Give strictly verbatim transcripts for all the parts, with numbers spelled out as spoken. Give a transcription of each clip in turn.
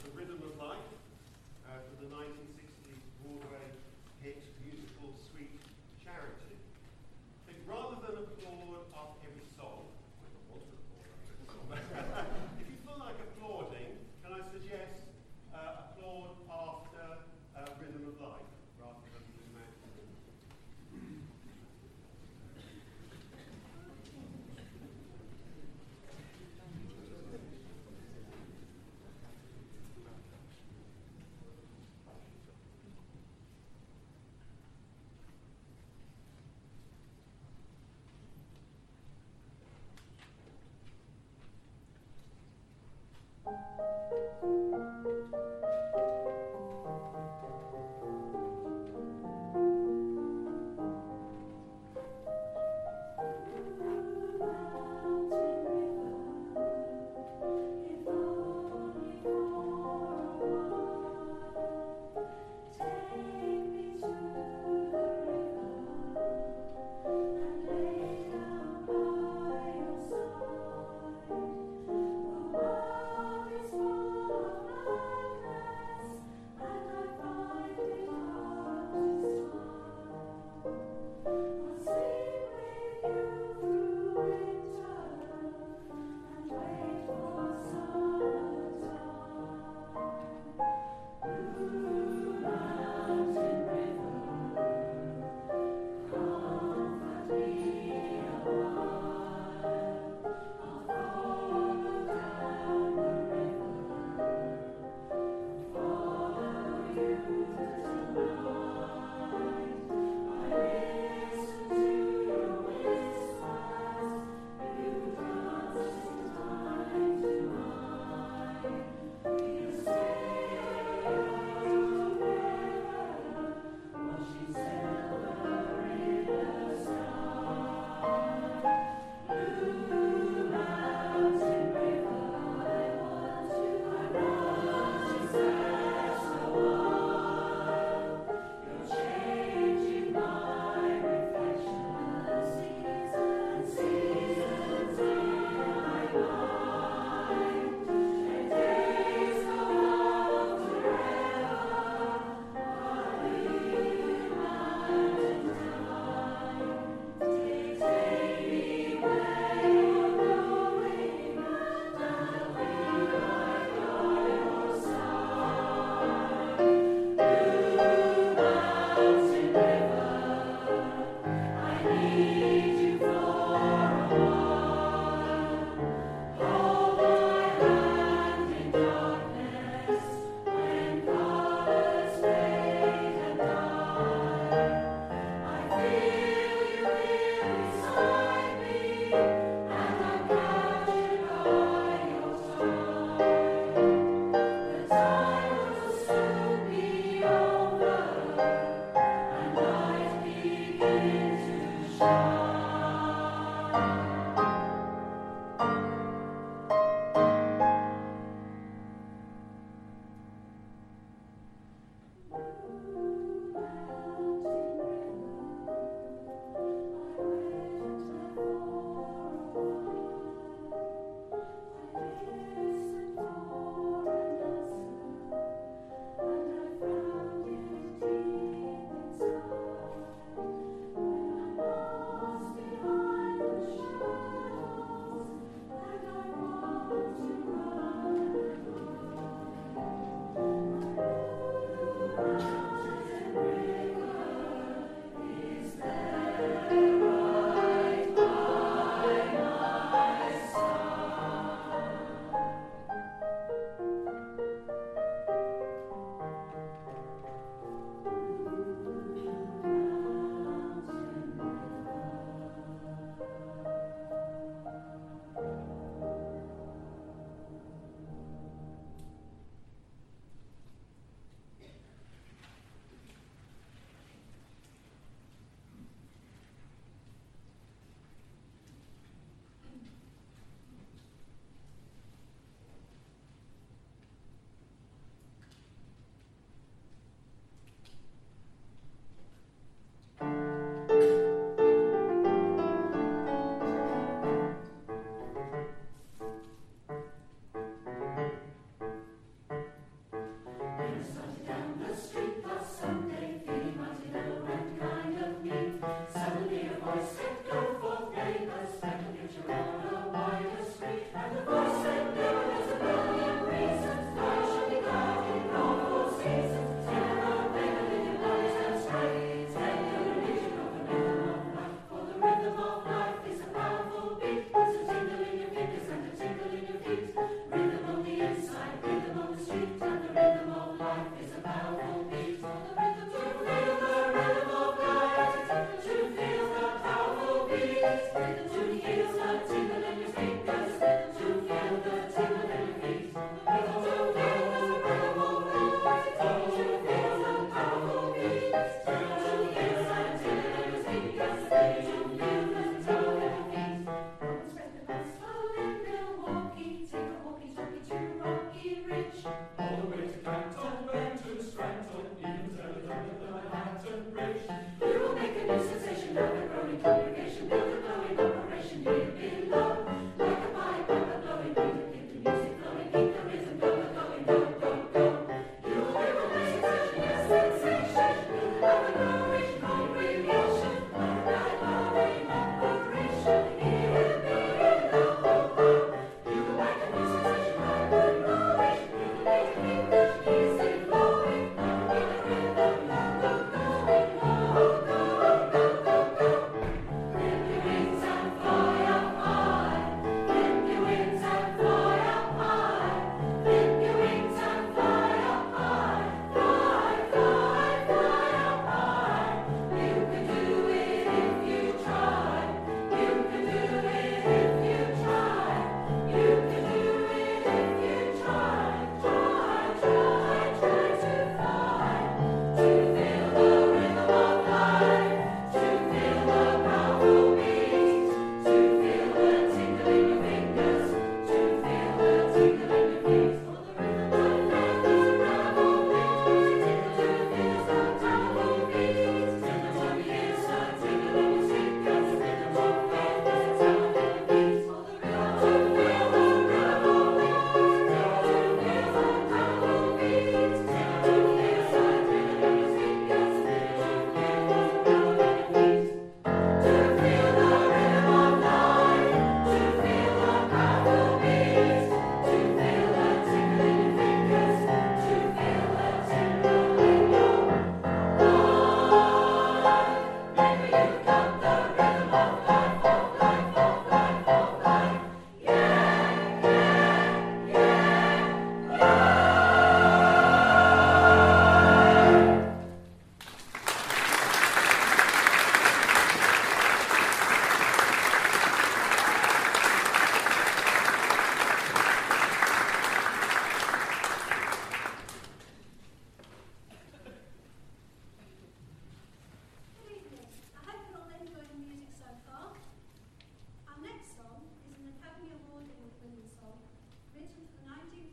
The Rhythm of Life, uh, for the nineteen sixties Broadway hit musical Sweet Charity. I think rather than applaud after every song, I don't want to applaud after every song, but if you feel like applauding, can I suggest uh, applaud after uh, Rhythm of Life, rather than the Magic Rhythm.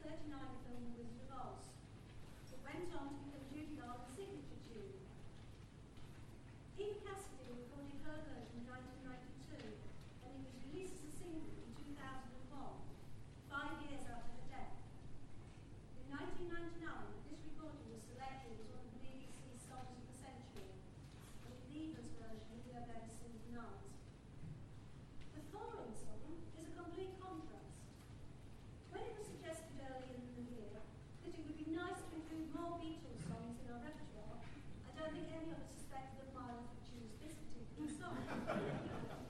thirty-nine film The Wizard of Oz. It went on to become Judy Garland's signature tune. Eva Cassidy recorded her version in nineteen ninety-two, and it was released as a single in two thousand one, five years after her death. In nineteen ninety-nine, this recording was selected as one of the B B C Songs of the Century, and in Eva's version, we are going to sing tonight. The following song is a complete contrast. When it was suggested earlier in the year that it would be nice to include more Beatles songs in our repertoire, I don't think any of us suspected that Miles would choose this particular song.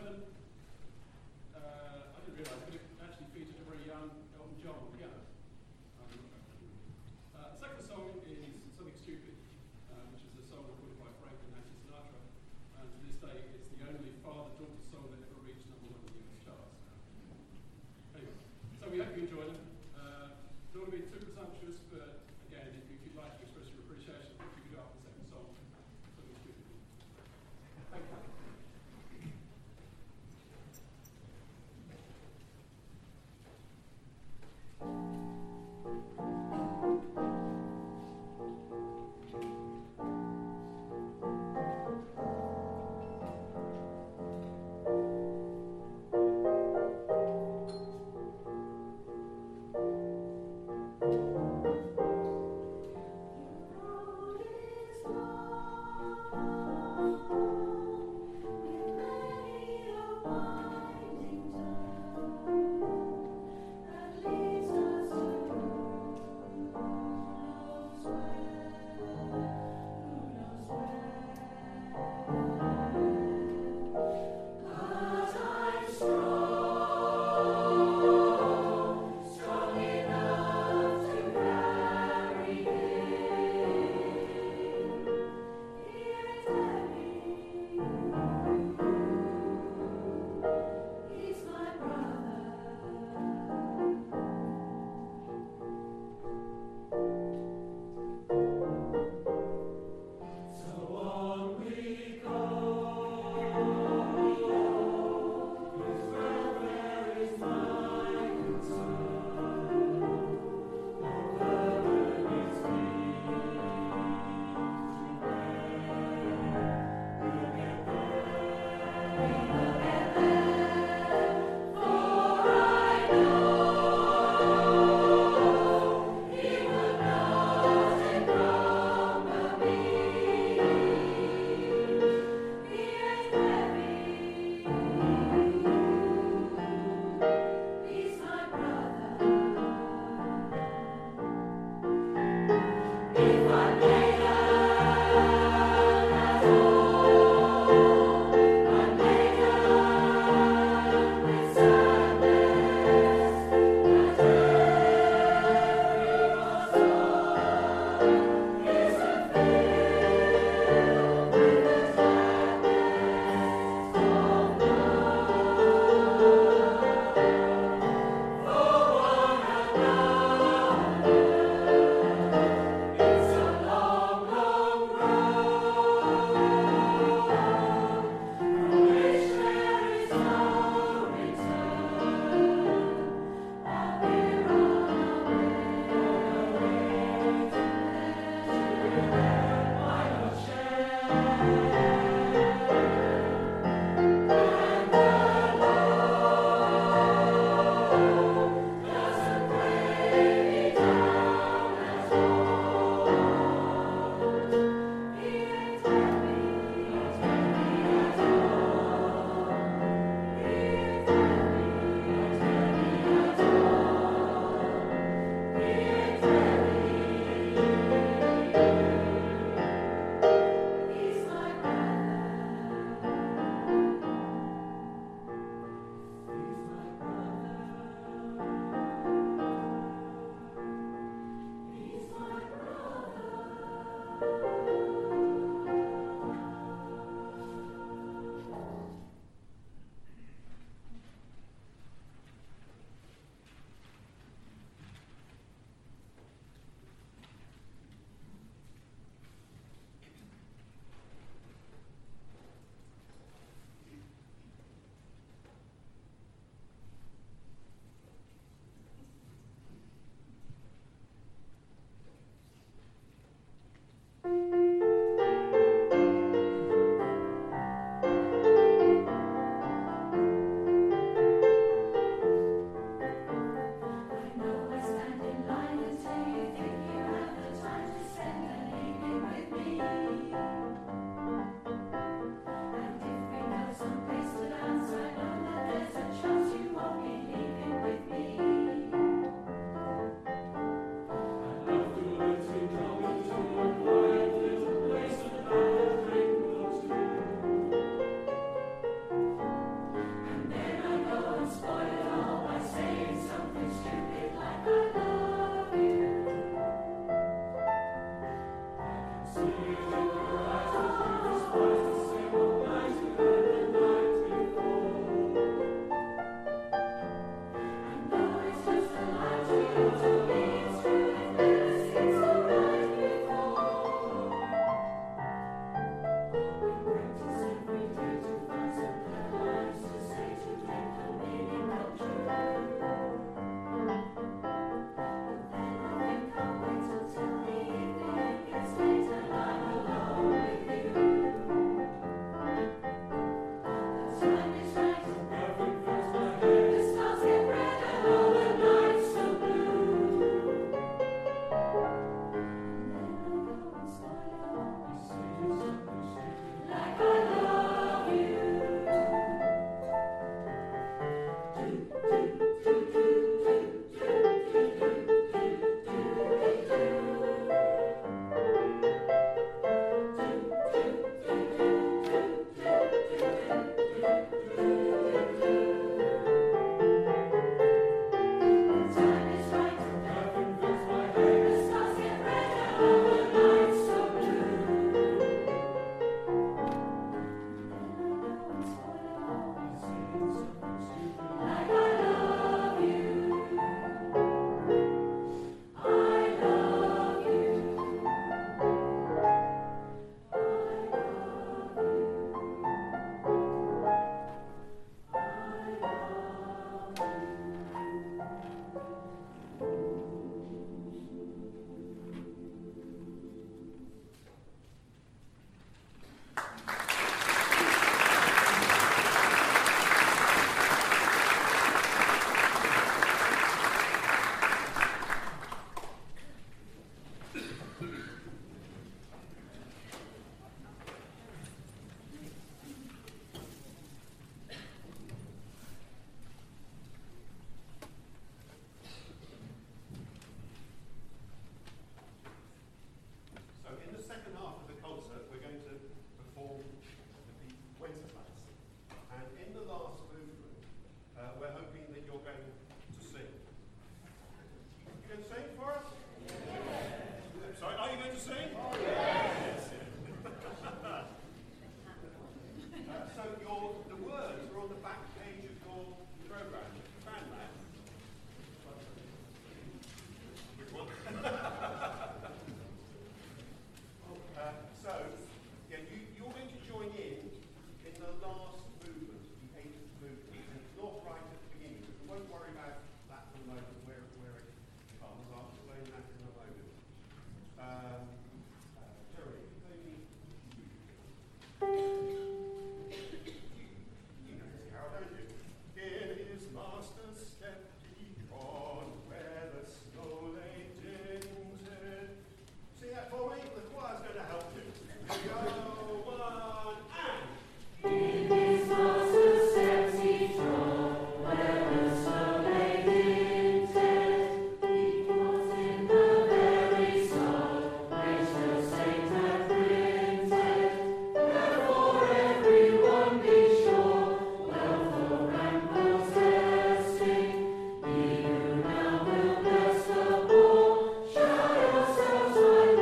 seven, uh, I didn't realise, but it actually featured a very young Elton John on the piano. Um, uh, the second song is Something Stupid, uh, which is a song recorded by Frank and Nancy Sinatra. And to this day, it's the only father-daughter song that ever reached number one in the U S charts. Anyway, so we hope you enjoy them. Uh, don't want to be too presumptuous, but again, if you- if you'd like to express your appreciation, you could go up the second song. Something Stupid. Thank you. Thank you. going to sing. You going to sing for us? Yes. Sorry, are you going to sing? Oh, yes. uh, so your, the words are on the back page of your program. You found that? Which one? uh, so, yeah, you, you're going to join in in the last movement, the eighth movement. And it's not right at the beginning, but we won't worry about that for the moment, where, where it comes. I'll explain that in a moment. Um, uh, Terry, maybe you know this carol, don't you? In his master's step he trod, where the snow lay tinted. See that for me? The choir's going to help you. Here we go, one, and... In his master's steps he trod, where the snow lay tinted. He was in the very sod which the saint had printed. Therefore everyone be sure, wealth or rank possessing, ye who now will bless the poor, shout yourselves my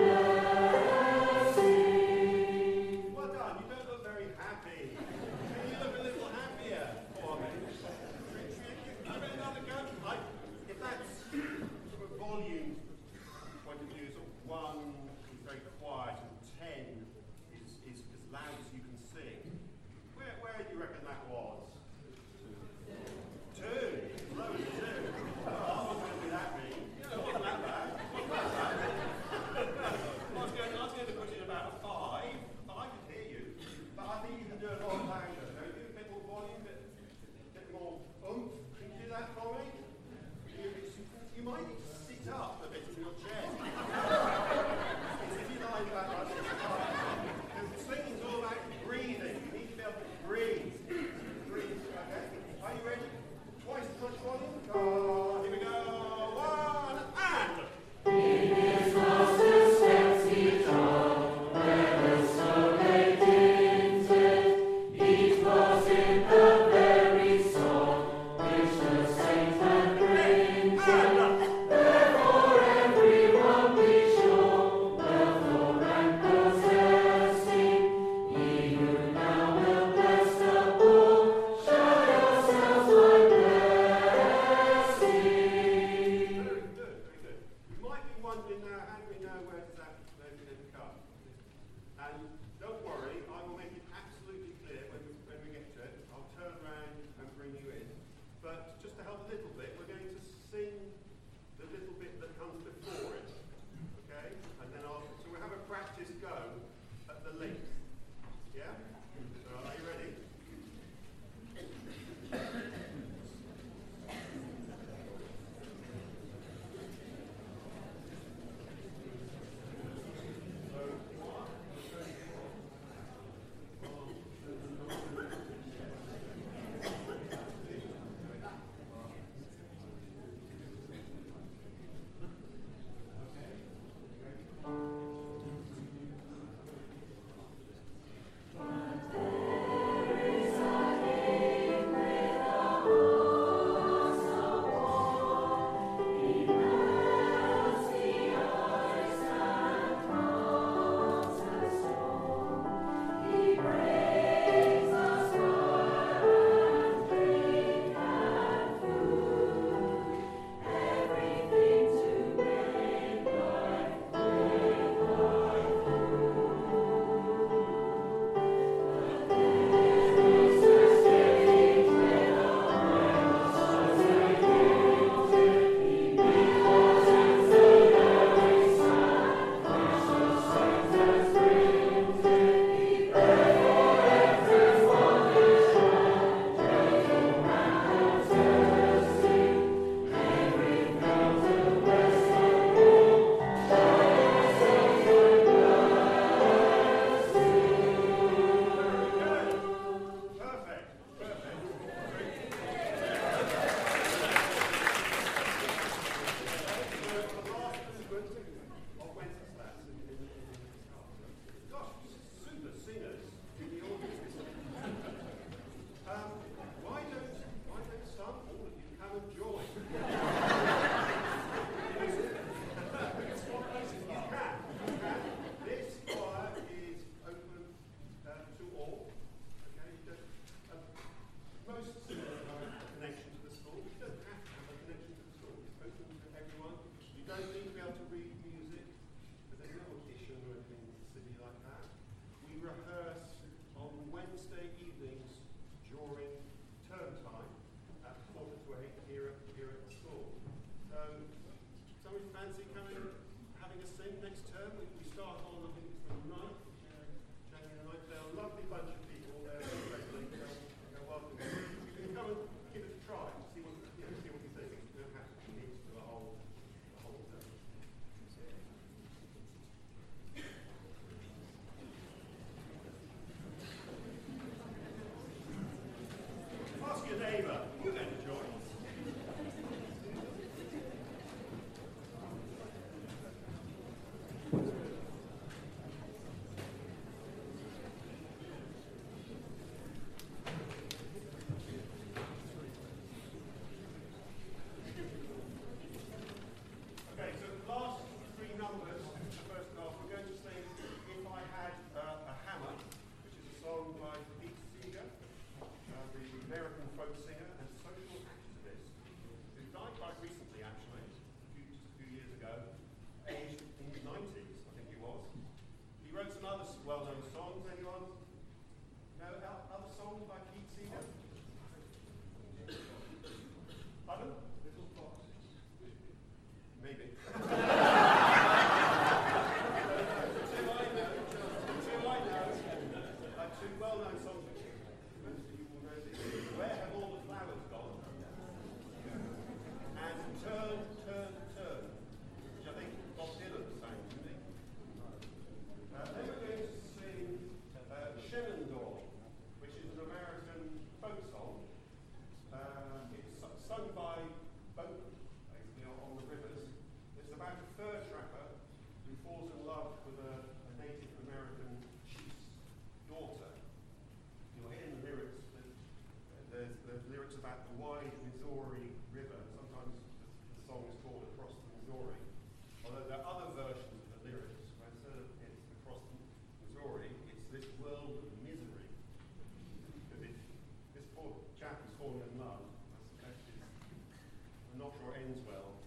blessing. Well done, you don't look very happy. Can you look a little happier for me? Should we give it another go? I, if that's from a volume point of view, sort of one is very quiet and ten is, is as loud as you can sing. Where, where do you reckon that was? Two. Two. Low as two. Oh, I wasn't going to be that mean. No, it wasn't that bad. It wasn't that bad. I was going, I was going to put in about a five. I could hear you. But I think you can do a lot louder. Don't you? A bit more volume, a bit, bit more oomph. Can you do that for me? You, you might need to sit up a bit in your chair. If you lie back like this, it's fine. Because singing's all about breathing. You need to be able to breathe. Breathe, okay? Are you ready? Twice as much volume. Go. Here we go. One, and... In his master's steps he trod, where the snow lay tinted. Each was in the very sod which the saint had printed. Therefore everyone be sure, wealth or rank possessing, ye who now will bless the poor, shout yourselves my blessing. Very good, very good. You might be wondering now, how do we know where does that where did it come? And don't worry, I will make it absolutely clear when we, when we get to it. I'll turn around and bring you in. But just to help a little bit, we're going to sing the little bit that comes before it. Okay? And then I'll, so we'll have a practice go at the length. Yeah? So are you ready? term. We, we start on, I think it's the ninth, January the ninth. They're a lovely bunch of people. They're very friendly. They're, they're welcome. You can come and give it a try. See what, you know, see what you think. You don't have to commit to the whole, the whole term. Ask your neighbour. You then join. Okay, so the last three numbers, the first half, we're going to sing If I Had uh, a Hammer, which is a song by Pete Seeger, uh, the American folk singer and social activist, who died quite recently, actually, a few, just a few years ago, aged in his nineties, I think he was. He wrote some other s- well-known songs. Anyone know o- other songs by Pete Seeger? Pardon? Little Foxes. Maybe. Two I know, two I know, uh, two well-known songs which most of you will know this. Where Have All the Flowers Gone? And Turn, Turn, Turn, which I think Bob Dylan sang, didn't he? Uh, then we're going to sing uh, Shenandoah, which is an American folk song. Uh, it's su- sung by boatmen, basically, on, on the rivers. It's about a fur trapper who falls in love with a, a Native American chief's daughter. You'll hear in the lyrics that uh, there's, there's lyrics about the wide Missouri River. Sometimes the, the song is called Across the Missouri. Although there are other versions of the lyrics where instead of it's across the Missouri, it's this world of misery. Because it, this poor chap is falling in love. I suspect it's I'm not sure it ends well.